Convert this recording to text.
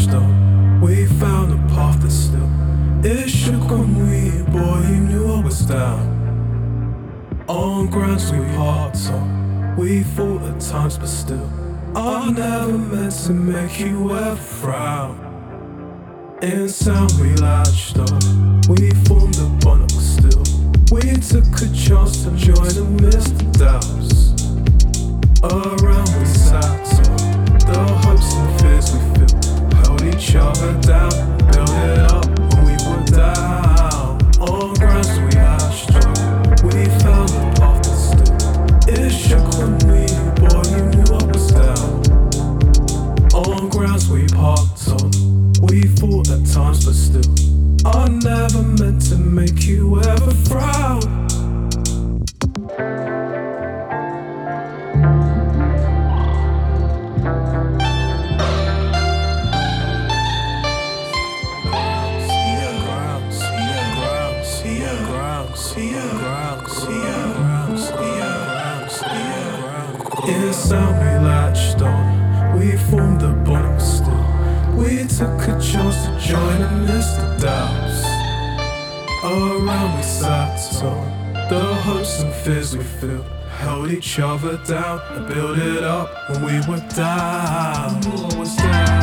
latched on. We found a path that still it shook when we, boy, you knew I was down. On grounds we parked on. We fought at times, but still I never meant to make you ever frown. In sound we latched on. We formed a bond that was still. We took a chance to join amidst the doubts. Around we sat on. The hopes and fears we feel held each other down, built it up when we were down. On grounds we hatched on. We found a path that still it shook when we, boy, you knew I was down. On grounds we parked on. We fought at times, but still I never meant to make you ever frown. In sound we latched on. We formed a bond, but still we took a chance to join amidst the doubts. Around we sat on. The hopes and fears we feel held each other down and built it up when we were down. I was down.